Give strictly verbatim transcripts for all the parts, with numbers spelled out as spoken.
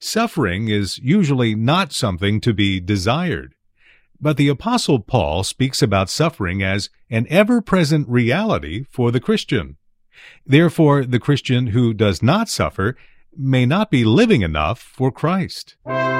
Suffering is usually not something to be desired. But the Apostle Paul speaks about suffering as an ever-present reality for the Christian. Therefore, the Christian who does not suffer may not be living enough for Christ.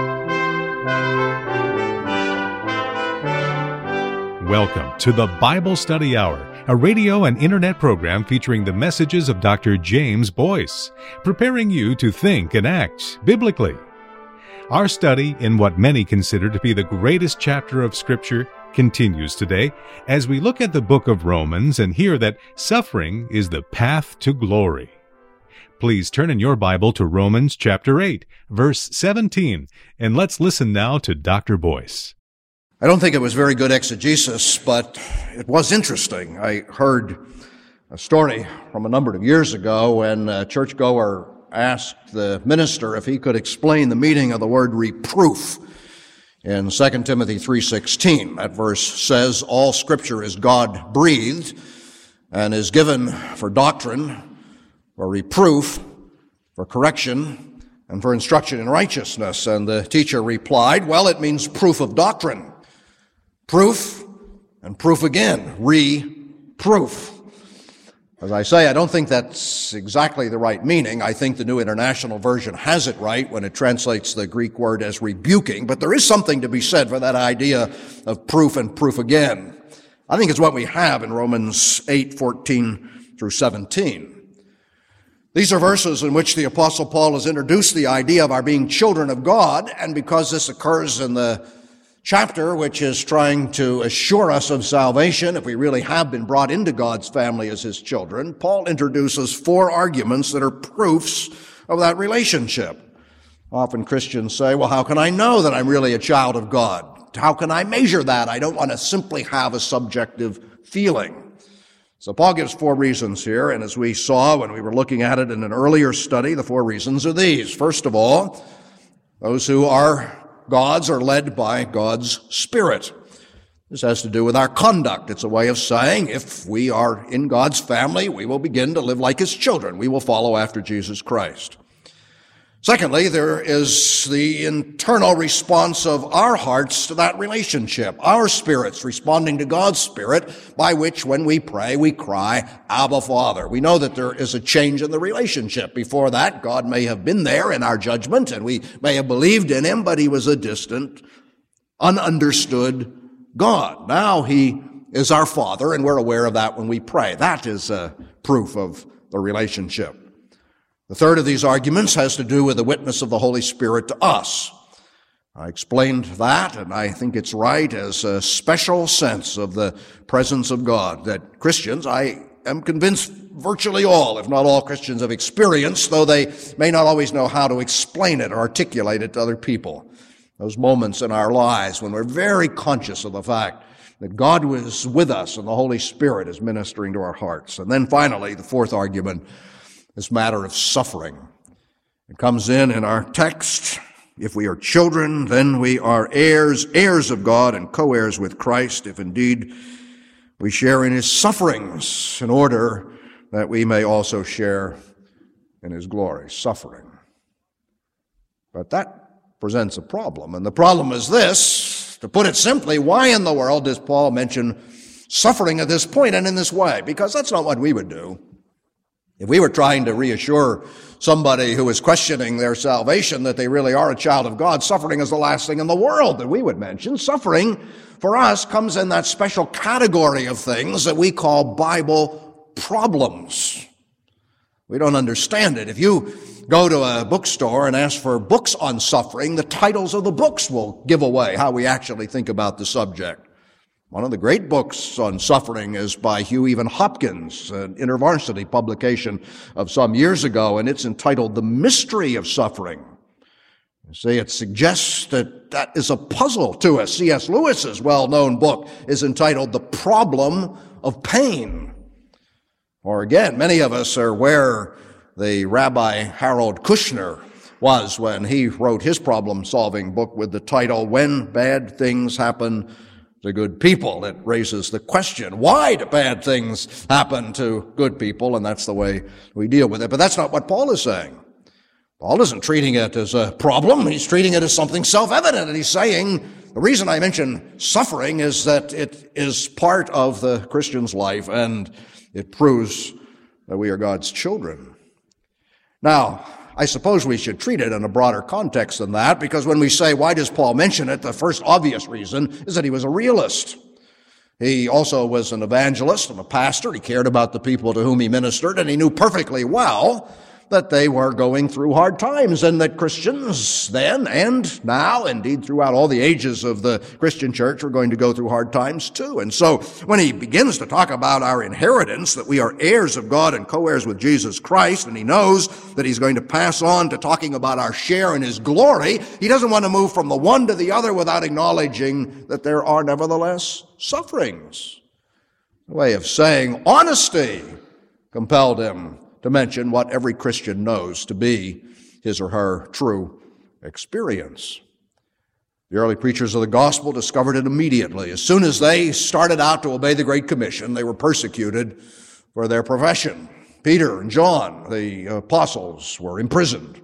Welcome to the Bible Study Hour, a radio and internet program featuring the messages of Doctor James Boyce, preparing you to think and act biblically. Our study in what many consider to be the greatest chapter of Scripture continues today as we look at the book of Romans and hear that suffering is the path to glory. Please turn in your Bible to Romans chapter eight, verse seventeen, and let's listen now to Doctor Boyce. I don't think it was very good exegesis, but it was interesting. I heard a story from a number of years ago when a churchgoer asked the minister if he could explain the meaning of the word reproof in Second Timothy three sixteen. That verse says, "All Scripture is God-breathed and is given for doctrine, for reproof, for correction, and for instruction in righteousness." And the teacher replied, well, it means proof of doctrine. Proof and proof again. Reproof. As I say, I don't think that's exactly the right meaning. I think the New International Version has it right when it translates the Greek word as rebuking, but there is something to be said for that idea of proof and proof again. I think it's what we have in Romans eight fourteen through seventeen. These are verses in which the Apostle Paul has introduced the idea of our being children of God, and because this occurs in the chapter which is trying to assure us of salvation, if we really have been brought into God's family as His children, Paul introduces four arguments that are proofs of that relationship. Often Christians say, well, how can I know that I'm really a child of God? How can I measure that? I don't want to simply have a subjective feeling. So Paul gives four reasons here, and as we saw when we were looking at it in an earlier study, the four reasons are these. First of all, those who are God's are led by God's Spirit. This has to do with our conduct. It's a way of saying if we are in God's family, we will begin to live like His children. We will follow after Jesus Christ. Secondly, there is the internal response of our hearts to that relationship, our spirits responding to God's Spirit, by which when we pray, we cry, Abba, Father. We know that there is a change in the relationship. Before that, God may have been there in our judgment, and we may have believed in Him, but He was a distant, ununderstood God. Now He is our Father, and we're aware of that when we pray. That is a proof of the relationship. The third of these arguments has to do with the witness of the Holy Spirit to us. I explained that, and I think it's right, as a special sense of the presence of God that Christians, I am convinced virtually all, if not all Christians, have experienced, though they may not always know how to explain it or articulate it to other people. Those moments in our lives when we're very conscious of the fact that God was with us and the Holy Spirit is ministering to our hearts. And then finally, the fourth argument, this matter of suffering. It comes in in our text. If we are children, then we are heirs, heirs of God and co-heirs with Christ, if indeed we share in His sufferings, in order that we may also share in His glory. Suffering. But that presents a problem, and the problem is this. To put it simply, why in the world does Paul mention suffering at this point and in this way? Because that's not what we would do. If we were trying to reassure somebody who is questioning their salvation that they really are a child of God, suffering is the last thing in the world that we would mention. Suffering, for us, comes in that special category of things that we call Bible problems. We don't understand it. If you go to a bookstore and ask for books on suffering, the titles of the books will give away how we actually think about the subject. One of the great books on suffering is by Hugh Even Hopkins, an InterVarsity publication of some years ago, and it's entitled The Mystery of Suffering. You see, it suggests that that is a puzzle to us. C S Lewis's well-known book is entitled The Problem of Pain. Or again, many of us are where the Rabbi Harold Kushner was when he wrote his problem-solving book with the title, When Bad Things Happen to Good People. It raises the question, why do bad things happen to good people? And that's the way we deal with it. But that's not what Paul is saying. Paul isn't treating it as a problem. He's treating it as something self-evident. And he's saying, the reason I mention suffering is that it is part of the Christian's life, and it proves that we are God's children. Now, I suppose we should treat it in a broader context than that, because when we say, why does Paul mention it, the first obvious reason is that he was a realist. He also was an evangelist and a pastor. He cared about the people to whom he ministered, and he knew perfectly well that they were going through hard times, and that Christians then and now, indeed throughout all the ages of the Christian church, were going to go through hard times too. And so when he begins to talk about our inheritance, that we are heirs of God and co-heirs with Jesus Christ, and he knows that he's going to pass on to talking about our share in his glory, he doesn't want to move from the one to the other without acknowledging that there are nevertheless sufferings. A way of saying honesty compelled him to mention what every Christian knows to be his or her true experience. The early preachers of the gospel discovered it immediately. As soon as they started out to obey the Great Commission, they were persecuted for their profession. Peter and John, the apostles, were imprisoned.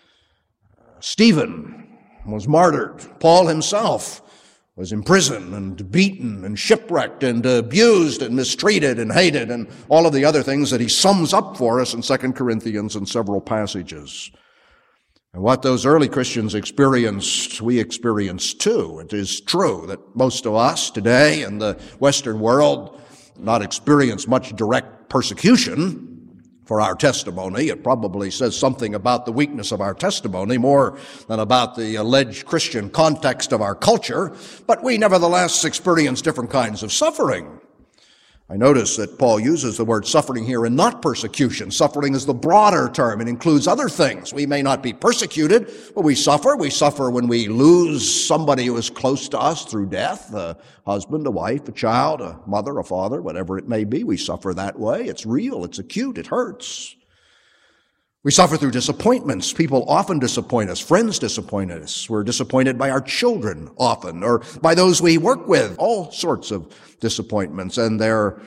Stephen was martyred. Paul himself was imprisoned and beaten and shipwrecked and abused and mistreated and hated, and all of the other things that he sums up for us in Second Corinthians and several passages. And what those early Christians experienced, we experience too. It is true that most of us today in the Western world not experience much direct persecution for our testimony. It probably says something about the weakness of our testimony more than about the alleged Christian context of our culture, but we nevertheless experience different kinds of suffering. I notice that Paul uses the word suffering here and not persecution. Suffering is the broader term. It includes other things. We may not be persecuted, but we suffer. We suffer when we lose somebody who is close to us through death, a husband, a wife, a child, a mother, a father, whatever it may be. We suffer that way. It's real. It's acute. It hurts. We suffer through disappointments. People often disappoint us. Friends disappoint us. We're disappointed by our children often, or by those we work with. All sorts of disappointments. And there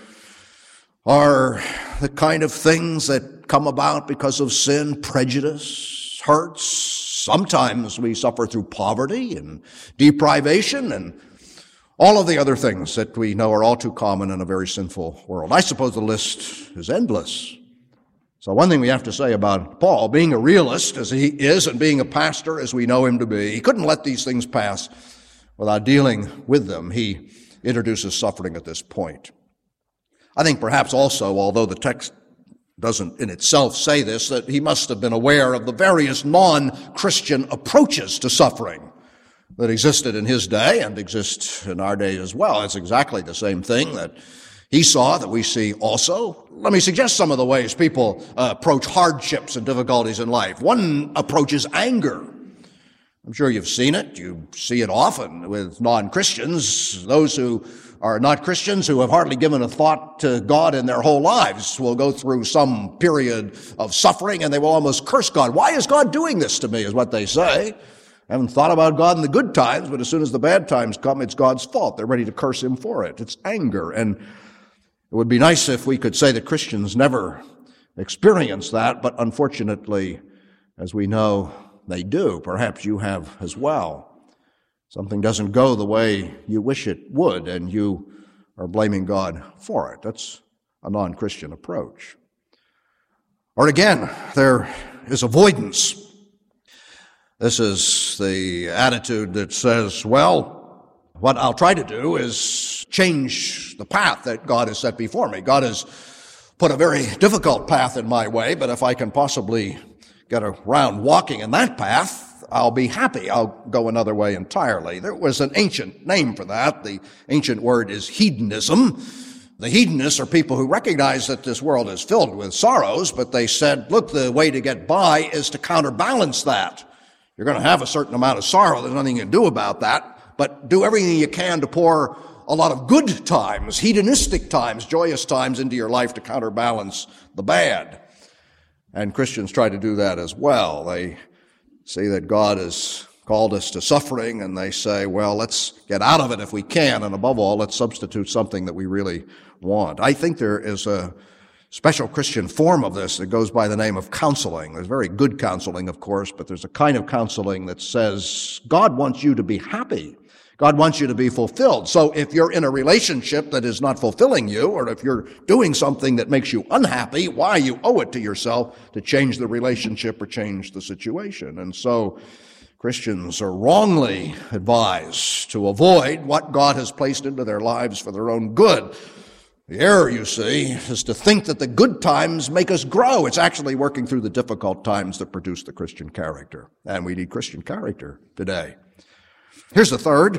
are the kind of things that come about because of sin, prejudice, hurts. Sometimes we suffer through poverty and deprivation and all of the other things that we know are all too common in a very sinful world. I suppose the list is endless. So one thing we have to say about Paul, being a realist as he is and being a pastor as we know him to be, he couldn't let these things pass without dealing with them. He introduces suffering at this point. I think perhaps also, although the text doesn't in itself say this, that he must have been aware of the various non-Christian approaches to suffering that existed in his day and exist in our day as well. It's exactly the same thing that he saw, that we see also. Let me suggest some of the ways people uh, approach hardships and difficulties in life. One approach is anger. I'm sure you've seen it. You see it often with non-Christians. Those who are not Christians, who have hardly given a thought to God in their whole lives, will go through some period of suffering and they will almost curse God. Why is God doing this to me, is what they say. I haven't thought about God in the good times, but as soon as the bad times come, it's God's fault. They're ready to curse him for it. It's anger. And it would be nice if we could say that Christians never experience that, but unfortunately, as we know, they do. Perhaps you have as well. Something doesn't go the way you wish it would, and you are blaming God for it. That's a non-Christian approach. Or again, there is avoidance. This is the attitude that says, well, what I'll try to do is change the path that God has set before me. God has put a very difficult path in my way, but if I can possibly get around walking in that path, I'll be happy. I'll go another way entirely. There was an ancient name for that. The ancient word is hedonism. The hedonists are people who recognize that this world is filled with sorrows, but they said, look, the way to get by is to counterbalance that. You're going to have a certain amount of sorrow. There's nothing you can do about that, but do everything you can to pour a lot of good times, hedonistic times, joyous times into your life to counterbalance the bad. And Christians try to do that as well. They see that God has called us to suffering, and they say, well, let's get out of it if we can, and above all, let's substitute something that we really want. I think there is a special Christian form of this that goes by the name of counseling. There's very good counseling, of course, but there's a kind of counseling that says God wants you to be happy. God wants you to be fulfilled. So if you're in a relationship that is not fulfilling you, or if you're doing something that makes you unhappy, why, you owe it to yourself to change the relationship or change the situation. And so Christians are wrongly advised to avoid what God has placed into their lives for their own good. The error, you see, is to think that the good times make us grow. It's actually working through the difficult times that produce the Christian character. And we need Christian character today. Here's the third.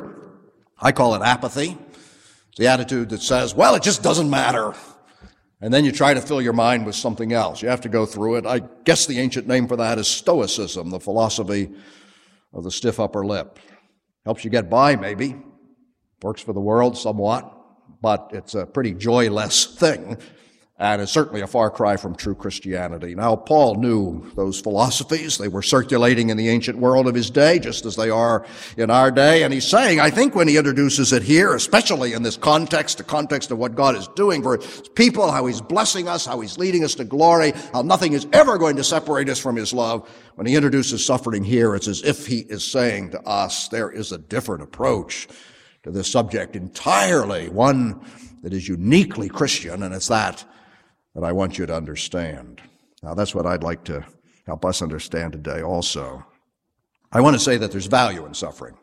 I call it apathy. It's the attitude that says, well, it just doesn't matter. And then you try to fill your mind with something else. You have to go through it. I guess the ancient name for that is Stoicism, the philosophy of the stiff upper lip. Helps you get by, maybe. Works for the world somewhat. But it's a pretty joyless thing, and it's certainly a far cry from true Christianity. Now, Paul knew those philosophies. They were circulating in the ancient world of his day, just as they are in our day. And he's saying, I think when he introduces it here, especially in this context, the context of what God is doing for his people, how he's blessing us, how he's leading us to glory, how nothing is ever going to separate us from his love, when he introduces suffering here, it's as if he is saying to us, there is a different approach to this subject entirely, one that is uniquely Christian, and it's that that I want you to understand. Now, that's what I'd like to help us understand today also. I want to say that there's value in suffering.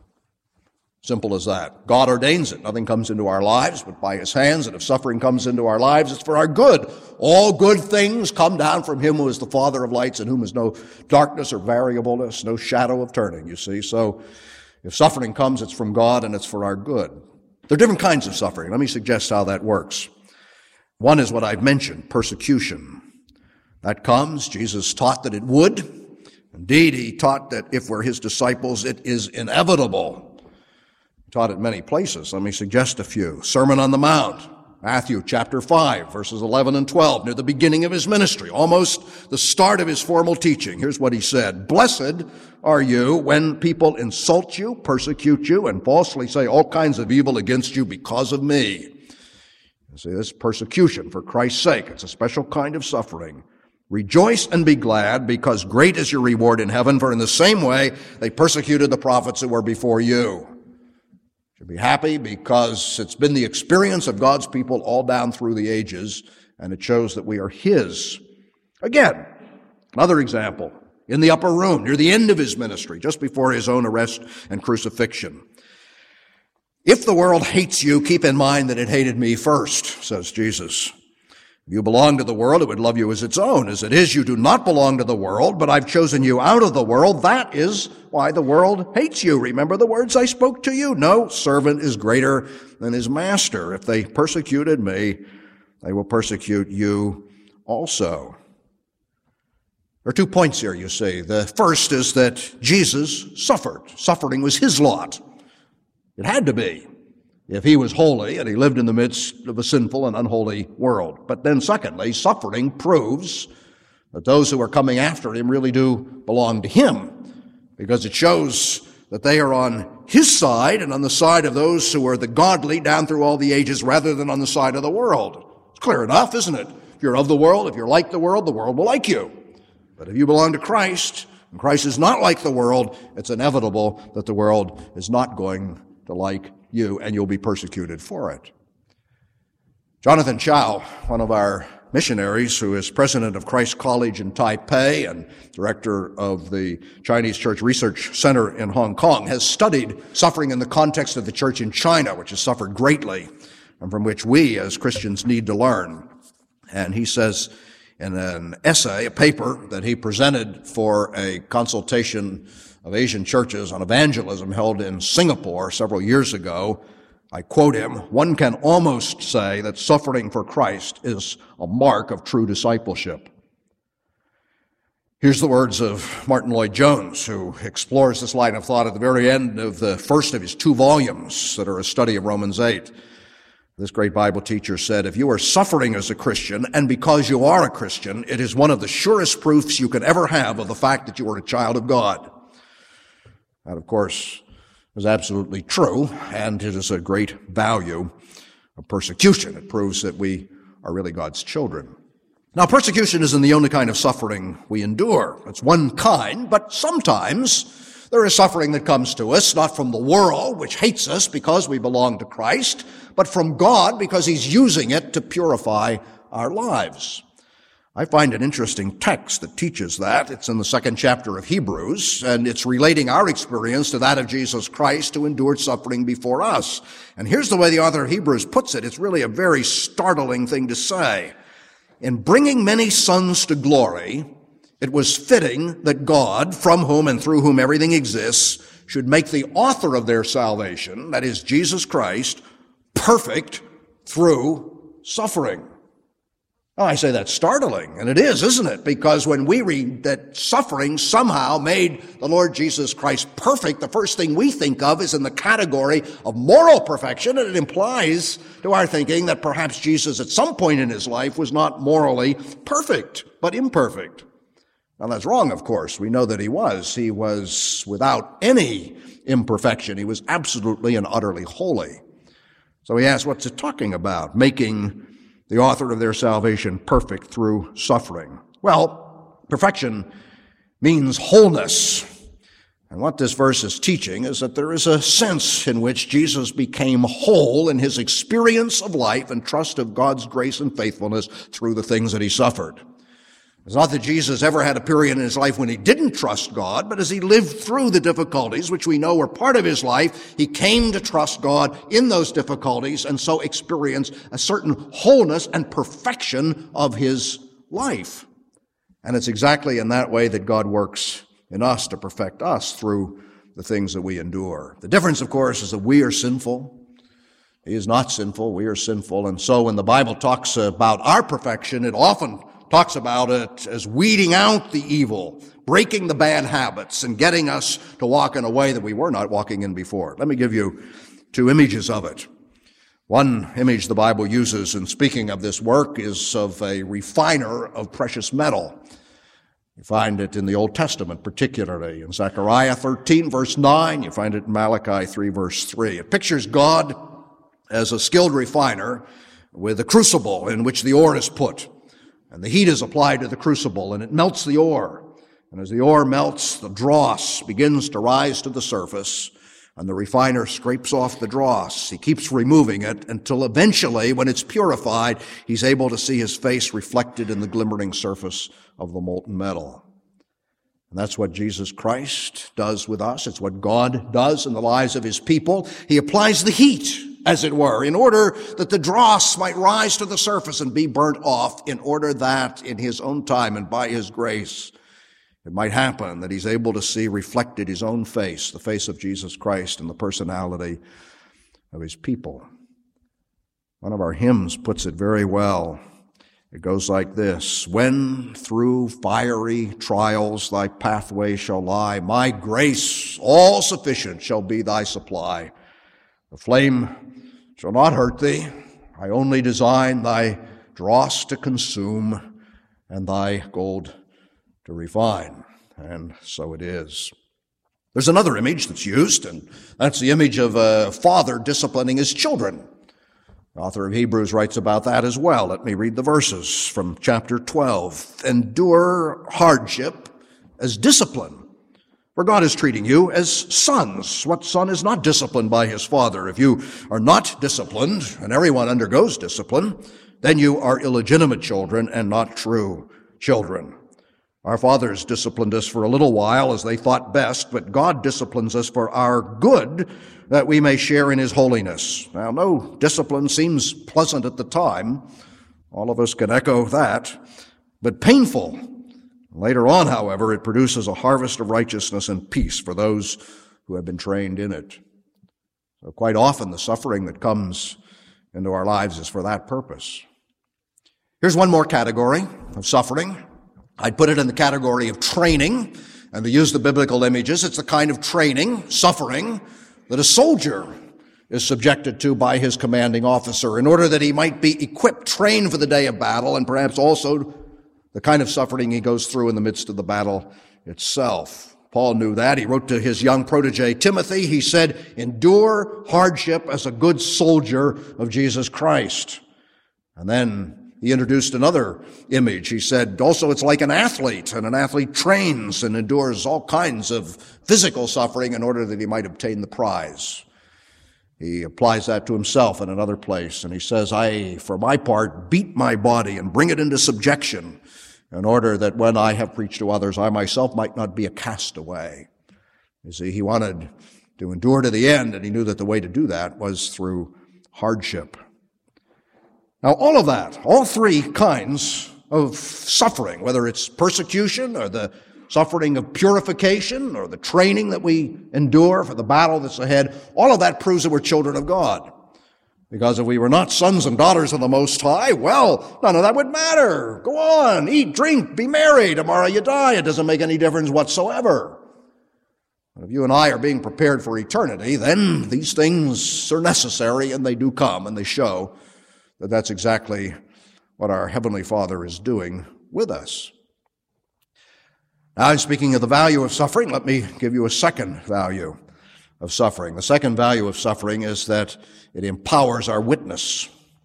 Simple as that. God ordains it. Nothing comes into our lives but by his hands, and if suffering comes into our lives, it's for our good. All good things come down from him who is the Father of lights, in whom is no darkness or variableness, no shadow of turning, you see. So, if suffering comes, it's from God and it's for our good. There are different kinds of suffering. Let me suggest how that works. One is what I've mentioned, persecution. That comes. Jesus taught that it would. Indeed, he taught that if we're his disciples, it is inevitable. He taught it many places. Let me suggest a few. Sermon on the Mount, Matthew chapter five, verses eleven and twelve, near the beginning of his ministry, almost the start of his formal teaching. Here's what he said. Blessed are you when people insult you, persecute you, and falsely say all kinds of evil against you because of me. You see, this is persecution for Christ's sake. It's a special kind of suffering. Rejoice and be glad, because great is your reward in heaven, for in the same way they persecuted the prophets who were before you. You should be happy because it's been the experience of God's people all down through the ages, and it shows that we are his. Again, another example. In the upper room, near the end of his ministry, just before his own arrest and crucifixion. If the world hates you, keep in mind that it hated me first, says Jesus. If you belong to the world, it would love you as its own. As it is, you do not belong to the world, but I've chosen you out of the world. That is why the world hates you. Remember the words I spoke to you? No servant is greater than his master. If they persecuted me, they will persecute you also. There are two points here, you see. The first is that Jesus suffered. Suffering was his lot. It had to be, if he was holy and he lived in the midst of a sinful and unholy world. But then secondly, suffering proves that those who are coming after him really do belong to him, because it shows that they are on his side and on the side of those who are the godly down through all the ages, rather than on the side of the world. It's clear enough, isn't it? If you're of the world, if you're like the world, the world will like you. But if you belong to Christ, and Christ is not like the world, it's inevitable that the world is not going to like you, and you'll be persecuted for it. Jonathan Chow, one of our missionaries who is president of Christ College in Taipei and director of the Chinese Church Research Center in Hong Kong, has studied suffering in the context of the church in China, which has suffered greatly, and from which we as Christians need to learn. And he says, in an essay, a paper that he presented for a consultation of Asian churches on evangelism held in Singapore several years ago, I quote him, one can almost say that suffering for Christ is a mark of true discipleship. Here's the words of Martin Lloyd-Jones, who explores this line of thought at the very end of the first of his two volumes that are a study of Romans eight. This great Bible teacher said, if you are suffering as a Christian, and because you are a Christian, it is one of the surest proofs you could ever have of the fact that you are a child of God. That, of course, is absolutely true, and it is a great value of persecution. It proves that we are really God's children. Now, persecution isn't the only kind of suffering we endure. It's one kind, but sometimes there is suffering that comes to us, not from the world, which hates us because we belong to Christ, but from God because He's using it to purify our lives. I find an interesting text that teaches that. It's in the second chapter of Hebrews, and it's relating our experience to that of Jesus Christ who endured suffering before us. And here's the way the author of Hebrews puts it. It's really a very startling thing to say. In bringing many sons to glory, it was fitting that God, from whom and through whom everything exists, should make the author of their salvation, that is Jesus Christ, perfect through suffering. Oh, I say that's startling, and it is, isn't it? Because when we read that suffering somehow made the Lord Jesus Christ perfect, the first thing we think of is in the category of moral perfection, and it implies to our thinking that perhaps Jesus at some point in his life was not morally perfect, but imperfect. Now, that's wrong, of course. We know that he was. He was without any imperfection. He was absolutely and utterly holy. So he asks, what's it talking about? Making the author of their salvation perfect through suffering. Well, perfection means wholeness. And what this verse is teaching is that there is a sense in which Jesus became whole in his experience of life and trust of God's grace and faithfulness through the things that he suffered. It's not that Jesus ever had a period in his life when he didn't trust God, but as he lived through the difficulties, which we know were part of his life, he came to trust God in those difficulties and so experienced a certain wholeness and perfection of his life. And it's exactly in that way that God works in us to perfect us through the things that we endure. The difference, of course, is that we are sinful. He is not sinful. We are sinful. And so when the Bible talks about our perfection, it often talks about it as weeding out the evil, breaking the bad habits, and getting us to walk in a way that we were not walking in before. Let me give you two images of it. One image the Bible uses in speaking of this work is of a refiner of precious metal. You find it in the Old Testament, particularly in Zechariah thirteen, verse nine. You find it in Malachi three, verse three. It pictures God as a skilled refiner with a crucible in which the ore is put. And the heat is applied to the crucible, and it melts the ore. And as the ore melts, the dross begins to rise to the surface, and the refiner scrapes off the dross. He keeps removing it until eventually, when it's purified, he's able to see his face reflected in the glimmering surface of the molten metal. And that's what Jesus Christ does with us. It's what God does in the lives of his people. He applies the heat, as it were, in order that the dross might rise to the surface and be burnt off, in order that in his own time and by his grace, it might happen that he's able to see reflected his own face, the face of Jesus Christ, and the personality of his people. One of our hymns puts it very well. It goes like this: when through fiery trials thy pathway shall lie, my grace all sufficient shall be thy supply. The flame shall not hurt thee. I only design thy dross to consume and thy gold to refine. And so it is. There's another image that's used, and that's the image of a father disciplining his children. The author of Hebrews writes about that as well. Let me read the verses from chapter twelve. Endure hardship as discipline. For God is treating you as sons. What son is not disciplined by his father? If you are not disciplined, and everyone undergoes discipline, then you are illegitimate children and not true children. Our fathers disciplined us for a little while as they thought best, but God disciplines us for our good, that we may share in his holiness. Now, no discipline seems pleasant at the time. All of us can echo that, but painful. Later on, however, it produces a harvest of righteousness and peace for those who have been trained in it. So quite often the suffering that comes into our lives is for that purpose. Here's one more category of suffering. I'd put it in the category of training, and to use the biblical images, it's the kind of training, suffering, that a soldier is subjected to by his commanding officer in order that he might be equipped, trained for the day of battle, and perhaps also the kind of suffering he goes through in the midst of the battle itself. Paul knew that. He wrote to his young protege, Timothy, he said, endure hardship as a good soldier of Jesus Christ. And then he introduced another image. He said, also it's like an athlete, and an athlete trains and endures all kinds of physical suffering in order that he might obtain the prize. He applies that to himself in another place, and he says, I, for my part, beat my body and bring it into subjection in order that when I have preached to others, I myself might not be a castaway. You see, he wanted to endure to the end, and he knew that the way to do that was through hardship. Now, all of that, all three kinds of suffering, whether it's persecution or the suffering of purification or the training that we endure for the battle that's ahead, all of that proves that we're children of God. Because if we were not sons and daughters of the Most High, well, none of that would matter. Go on, eat, drink, be merry. Tomorrow you die. It doesn't make any difference whatsoever. But if you and I are being prepared for eternity, then these things are necessary, and they do come, and they show that that's exactly what our Heavenly Father is doing with us. Now, speaking of the value of suffering, let me give you a second value of suffering. The second value of suffering is that it empowers our witness.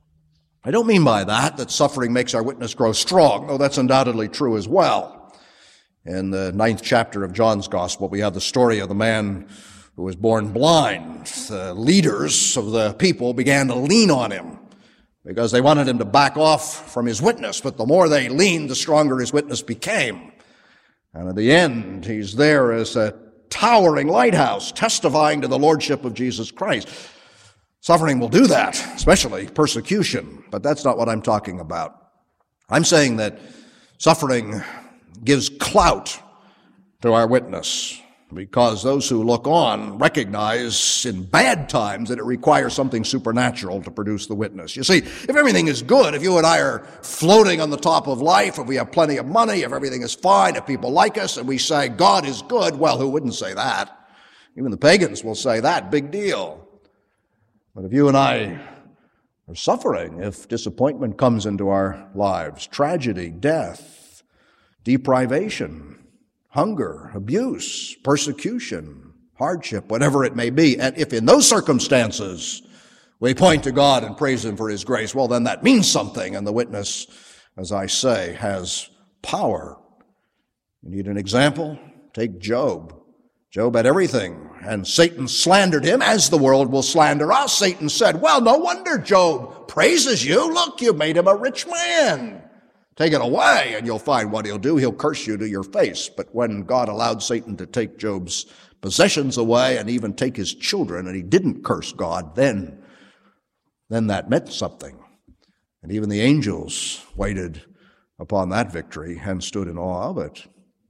I don't mean by that that suffering makes our witness grow strong, though that's undoubtedly true as well. In the ninth chapter of John's Gospel, we have the story of the man who was born blind. The leaders of the people began to lean on him because they wanted him to back off from his witness, but the more they leaned, the stronger his witness became. And at the end, he's there as a towering lighthouse, testifying to the lordship of Jesus Christ. Suffering will do that, especially persecution, but that's not what I'm talking about. I'm saying that suffering gives clout to our witness, because those who look on recognize in bad times that it requires something supernatural to produce the witness. You see, if everything is good, if you and I are floating on the top of life, if we have plenty of money, if everything is fine, if people like us, and we say God is good, well, who wouldn't say that? Even the pagans will say that, big deal. But if you and I are suffering, if disappointment comes into our lives, tragedy, death, deprivation, hunger, abuse, persecution, hardship, whatever it may be, and if in those circumstances we point to God and praise Him for His grace, well, then that means something, and the witness, as I say, has power. You need an example? Take Job. Job had everything, and Satan slandered him, as the world will slander us. Satan said, well, no wonder Job praises you. Look, you made him a rich man. Take it away, and you'll find what he'll do. He'll curse you to your face. But when God allowed Satan to take Job's possessions away and even take his children, and he didn't curse God, then, then that meant something. And even the angels waited upon that victory and stood in awe of it.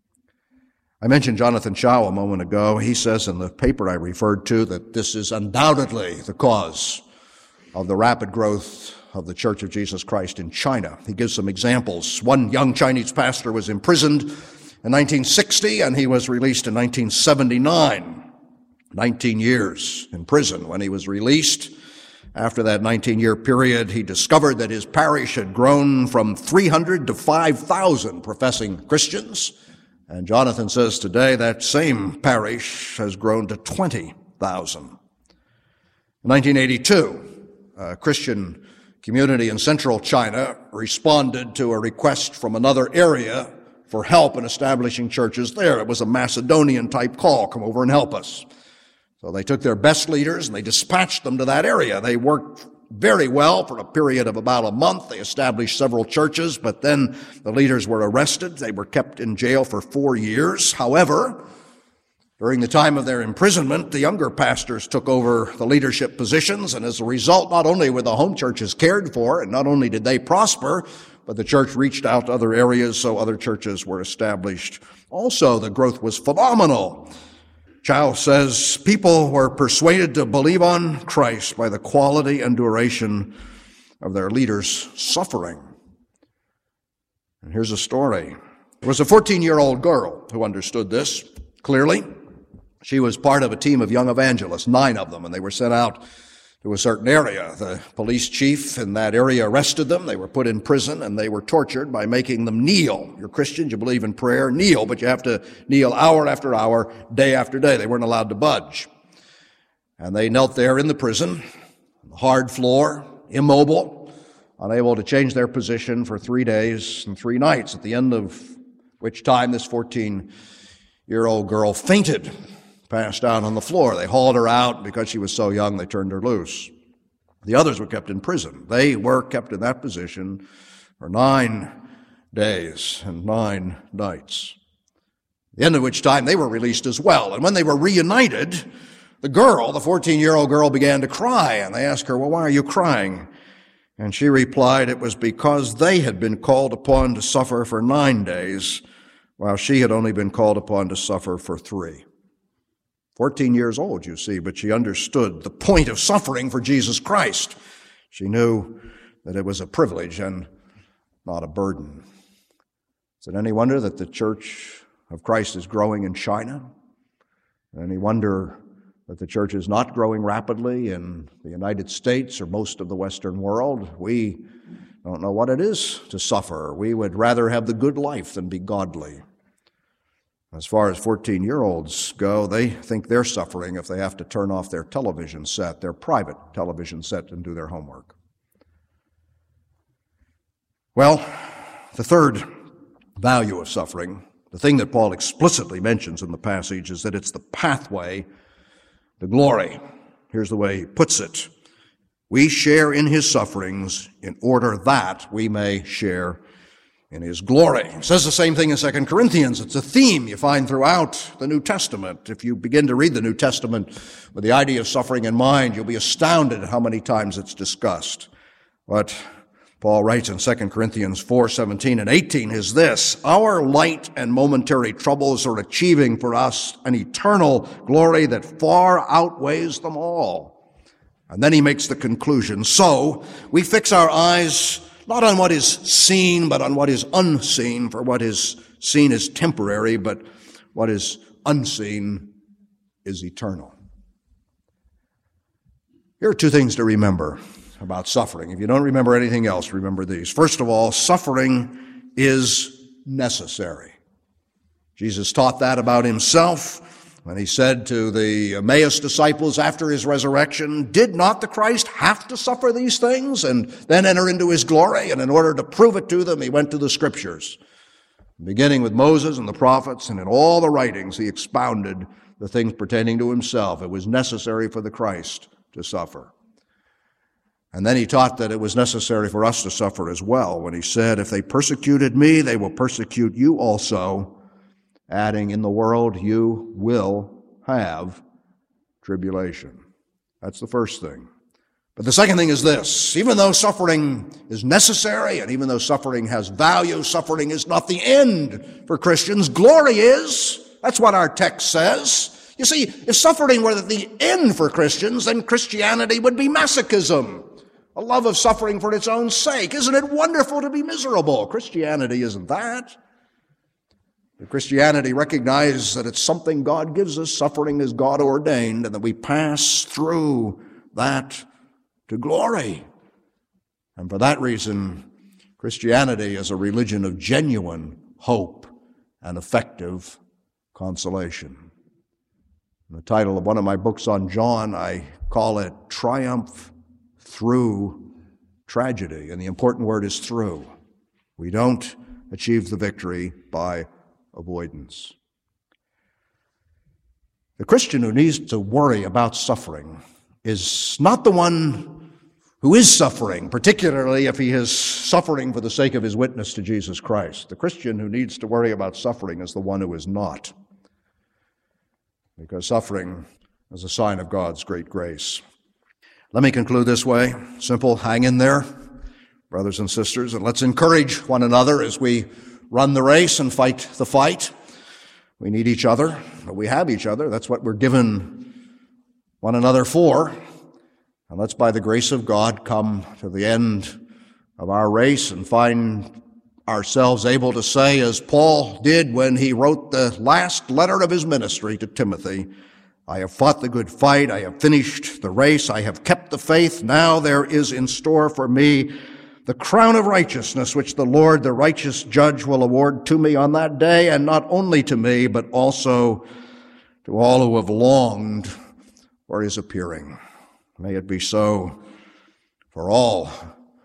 I mentioned Jonathan Chow a moment ago. He says in the paper I referred to that this is undoubtedly the cause of the rapid growth of the Church of Jesus Christ in China. He gives some examples. One young Chinese pastor was imprisoned in nineteen sixty, and he was released in nineteen seventy-nine. nineteen years in prison. When he was released, after that nineteen-year period, he discovered that his parish had grown from three hundred to five thousand professing Christians. And Jonathan says today that same parish has grown to twenty thousand. In nineteen eighty-two, a Christian community in central China responded to a request from another area for help in establishing churches there. It was a Macedonian-type call, come over and help us. So they took their best leaders and they dispatched them to that area. They worked very well for a period of about a month. They established several churches, but then the leaders were arrested. They were kept in jail for four years. However, during the time of their imprisonment, the younger pastors took over the leadership positions, and as a result, not only were the home churches cared for, and not only did they prosper, but the church reached out to other areas, so other churches were established. Also, the growth was phenomenal. Chow says people were persuaded to believe on Christ by the quality and duration of their leaders' suffering. And here's a story. There was a fourteen-year-old girl who understood this clearly. She was part of a team of young evangelists, nine of them, and they were sent out to a certain area. The police chief in that area arrested them. They were put in prison, and they were tortured by making them kneel. You're Christians, you believe in prayer, kneel, but you have to kneel hour after hour, day after day. They weren't allowed to budge. And they knelt there in the prison, on the hard floor, immobile, unable to change their position for three days and three nights, at the end of which time this fourteen-year-old girl fainted, passed out on the floor. They hauled her out. Because she was so young, they turned her loose. The others were kept in prison. They were kept in that position for nine days and nine nights, at the end of which time they were released as well. And when they were reunited, the girl, the fourteen-year-old girl, began to cry, and they asked her, "Well, why are you crying?" And she replied, it was because they had been called upon to suffer for nine days, while she had only been called upon to suffer for three. Fourteen years old, you see, but she understood the point of suffering for Jesus Christ. She knew that it was a privilege and not a burden. Is it any wonder that the Church of Christ is growing in China? Any wonder that the church is not growing rapidly in the United States or most of the Western world? We don't know what it is to suffer. We would rather have the good life than be godly. As far as fourteen-year-olds go, they think they're suffering if they have to turn off their television set, their private television set, and do their homework. Well, the third value of suffering, the thing that Paul explicitly mentions in the passage, is that it's the pathway to glory. Here's the way he puts it. We share in his sufferings in order that we may share in his glory. He says the same thing in Second Corinthians. It's a theme you find throughout the New Testament. If you begin to read the New Testament with the idea of suffering in mind, you'll be astounded at how many times it's discussed. What Paul writes in Second Corinthians four, seventeen and eighteen is this: our light and momentary troubles are achieving for us an eternal glory that far outweighs them all. And then he makes the conclusion: so we fix our eyes not on what is seen, but on what is unseen, for what is seen is temporary, but what is unseen is eternal. Here are two things to remember about suffering. If you don't remember anything else, remember these. First of all, suffering is necessary. Jesus taught that about himself when he said to the Emmaus disciples after his resurrection, did not the Christ have to suffer these things and then enter into his glory? And in order to prove it to them, he went to the Scriptures. Beginning with Moses and the prophets, and in all the writings, he expounded the things pertaining to himself. It was necessary for the Christ to suffer. And then he taught that it was necessary for us to suffer as well when he said, if they persecuted me, they will persecute you also, adding, in the world you will have tribulation. That's the first thing. But the second thing is this: even though suffering is necessary, and even though suffering has value, suffering is not the end for Christians. Glory is. That's what our text says. You see, if suffering were the end for Christians, then Christianity would be masochism, a love of suffering for its own sake. Isn't it wonderful to be miserable? Christianity isn't that. But Christianity recognizes that it's something God gives us. Suffering is God ordained, and that we pass through that to glory. And for that reason, Christianity is a religion of genuine hope and effective consolation. In the title of one of my books on John, I call it Triumph Through Tragedy. And the important word is through. We don't achieve the victory by avoidance. The Christian who needs to worry about suffering is not the one who is suffering, particularly if he is suffering for the sake of his witness to Jesus Christ. The Christian who needs to worry about suffering is the one who is not, because suffering is a sign of God's great grace. Let me conclude this way. Simple, hang in there, brothers and sisters, and let's encourage one another as we run the race and fight the fight. We need each other, but we have each other. That's what we're given one another for. And let's, by the grace of God, come to the end of our race and find ourselves able to say, as Paul did when he wrote the last letter of his ministry to Timothy, I have fought the good fight, I have finished the race, I have kept the faith. Now there is in store for me the crown of righteousness, which the Lord, the righteous judge, will award to me on that day, and not only to me, but also to all who have longed for his appearing. May it be so for all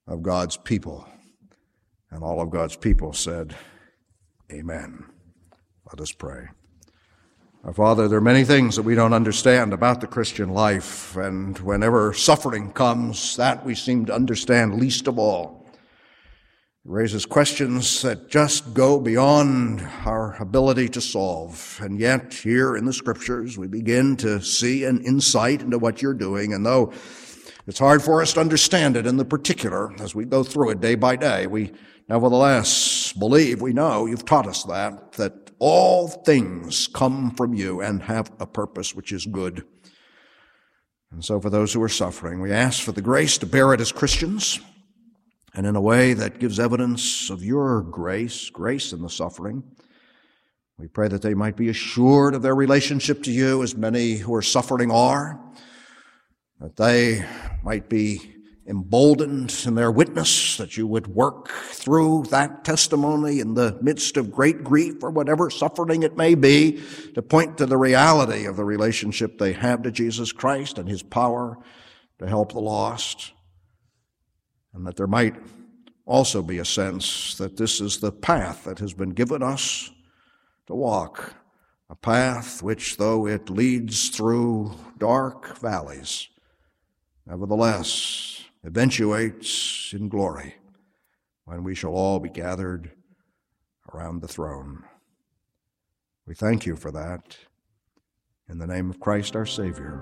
of God's people. And all of God's people said, Amen. Let us pray. Our Father, there are many things that we don't understand about the Christian life, and whenever suffering comes, that we seem to understand least of all. It raises questions that just go beyond our ability to solve. And yet, here in the Scriptures, we begin to see an insight into what you're doing. And though it's hard for us to understand it in the particular as we go through it day by day, we nevertheless believe, we know, you've taught us that, that all things come from you and have a purpose which is good. And so for those who are suffering, we ask for the grace to bear it as Christians, and in a way that gives evidence of your grace, grace in the suffering. We pray that they might be assured of their relationship to you, as many who are suffering are, that they might be emboldened in their witness, that you would work through that testimony in the midst of great grief or whatever suffering it may be, to point to the reality of the relationship they have to Jesus Christ and his power to help the lost. And that there might also be a sense that this is the path that has been given us to walk, a path which, though it leads through dark valleys, nevertheless eventuates in glory when we shall all be gathered around the throne. We thank you for that. In the name of Christ our Savior.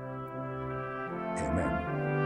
Amen.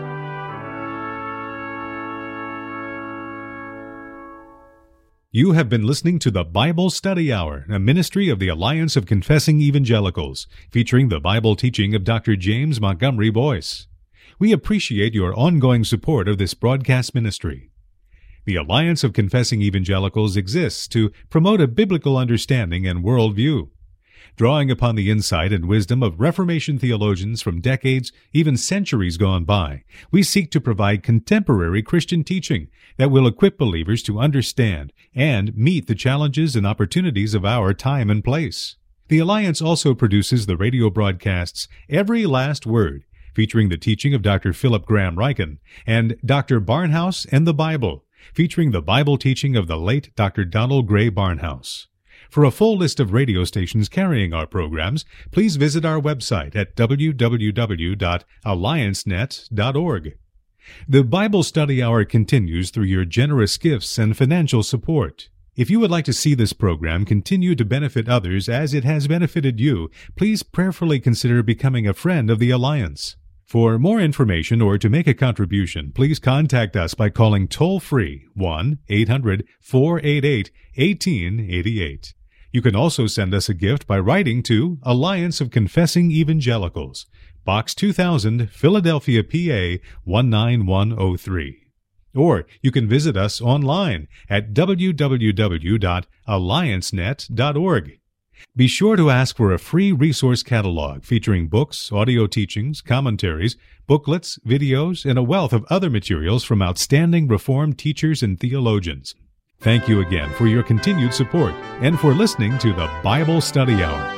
You have been listening to the Bible Study Hour, a ministry of the Alliance of Confessing Evangelicals, featuring the Bible teaching of Doctor James Montgomery Boice. We appreciate your ongoing support of this broadcast ministry. The Alliance of Confessing Evangelicals exists to promote a biblical understanding and worldview. Drawing upon the insight and wisdom of Reformation theologians from decades, even centuries gone by, we seek to provide contemporary Christian teaching that will equip believers to understand and meet the challenges and opportunities of our time and place. The Alliance also produces the radio broadcasts Every Last Word, featuring the teaching of Doctor Philip Graham Ryken, and Doctor Barnhouse and the Bible, featuring the Bible teaching of the late Doctor Donald Gray Barnhouse. For a full list of radio stations carrying our programs, please visit our website at w w w dot alliance net dot org. The Bible Study Hour continues through your generous gifts and financial support. If you would like to see this program continue to benefit others as it has benefited you, please prayerfully consider becoming a friend of the Alliance. For more information or to make a contribution, please contact us by calling toll-free one eight hundred four eight eight one eight eight eight. You can also send us a gift by writing to Alliance of Confessing Evangelicals, Box two thousand, Philadelphia, P A one nine one oh three. Or you can visit us online at w w w dot alliance net dot org. Be sure to ask for a free resource catalog featuring books, audio teachings, commentaries, booklets, videos, and a wealth of other materials from outstanding Reformed teachers and theologians. Thank you again for your continued support and for listening to the Bible Study Hour.